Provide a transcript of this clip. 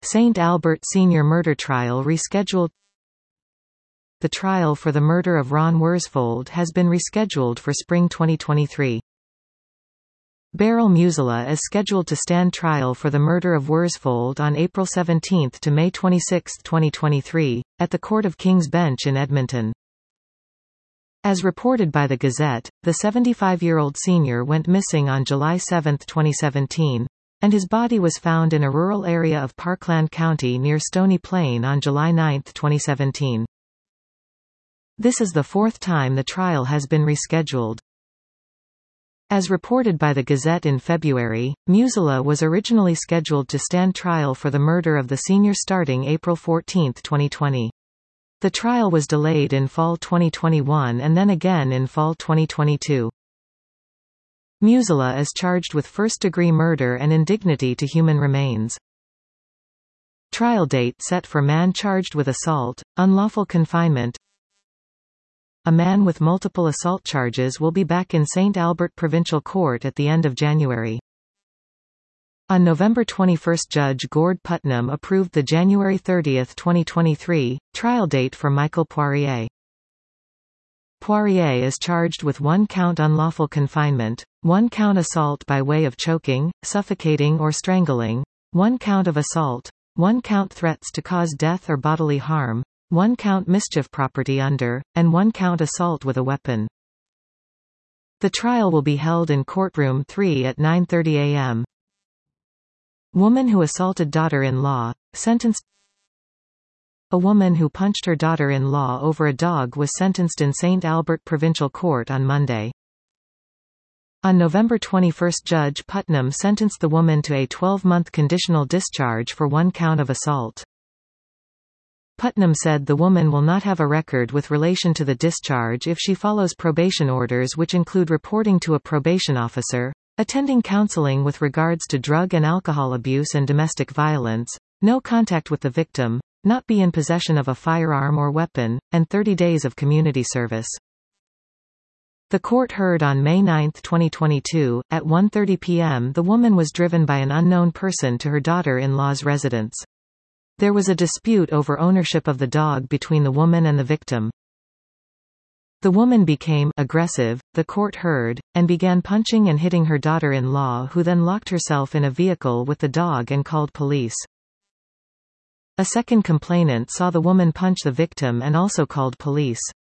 St. Albert Senior murder trial rescheduled. The trial for the murder of Ron Worsfold has been rescheduled for spring 2023. Beryl Musiela is scheduled to stand trial for the murder of Worsfold on April 17 to May 26, 2023, at the Court of King's Bench in Edmonton. As reported by the Gazette, the 75-year-old senior went missing on July 7, 2017, and his body was found in a rural area of Parkland County near Stony Plain on July 9, 2017. This is the fourth time the trial has been rescheduled. As reported by the Gazette in February, Musiela was originally scheduled to stand trial for the murder of the senior starting April 14, 2020. The trial was delayed in fall 2021 and then again in fall 2022. Musiela is charged with first-degree murder and indignity to human remains. Trial date set for man charged with assault, unlawful confinement. A man with multiple assault charges will be back in St. Albert Provincial Court at the end of January. On November 21, Judge Gord Putnam approved the January 30, 2023, trial date for Michael Poirier. Poirier is charged with 1-count unlawful confinement, 1-count assault by way of choking, suffocating or strangling, 1-count of assault, 1-count threats to cause death or bodily harm, 1-count mischief property under, and 1-count assault with a weapon. The trial will be held in Courtroom 3 at 9:30 a.m. Woman who assaulted daughter-in-law, sentenced. A woman who punched her daughter-in-law over a dog was sentenced in St. Albert Provincial Court on Monday. On November 21, Judge Putnam sentenced the woman to a 12-month conditional discharge for 1 count of assault. Putnam said the woman will not have a record with relation to the discharge if she follows probation orders, which include reporting to a probation officer, attending counseling with regards to drug and alcohol abuse and domestic violence, no contact with the victim, not be in possession of a firearm or weapon, and 30 days of community service. The court heard on May 9, 2022, at 1:30 p.m. the woman was driven by an unknown person to her daughter-in-law's residence. There was a dispute over ownership of the dog between the woman and the victim. The woman became aggressive, the court heard, and began punching and hitting her daughter-in-law, who then locked herself in a vehicle with the dog and called police. A second complainant saw the woman punch the victim and also called police.